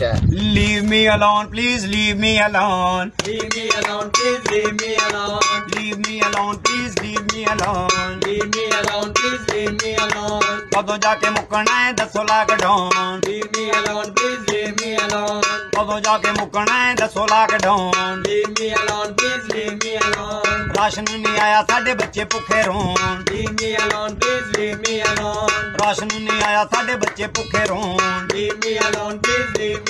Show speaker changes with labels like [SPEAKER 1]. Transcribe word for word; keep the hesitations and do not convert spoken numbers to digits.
[SPEAKER 1] अच्छा
[SPEAKER 2] Leave me alone, please leave me alone.
[SPEAKER 1] Leave me alone, please leave me alone.
[SPEAKER 2] Leave me alone, please leave me alone.
[SPEAKER 1] Leave me alone, please leave me alone.
[SPEAKER 2] कदों जाके मुकना है दसो lockdown.
[SPEAKER 1] Leave me alone, please leave me alone.
[SPEAKER 2] कदों जाके मुकना है दसो lockdown.
[SPEAKER 1] Leave me alone, please leave me alone.
[SPEAKER 2] Ration नहीं आया साडे बच्चे भुखे रोन.
[SPEAKER 1] Leave me alone, please leave me alone.
[SPEAKER 2] Ration नहीं आया साडे बच्चे भुखे रोन.
[SPEAKER 1] Leave me alone, please leave me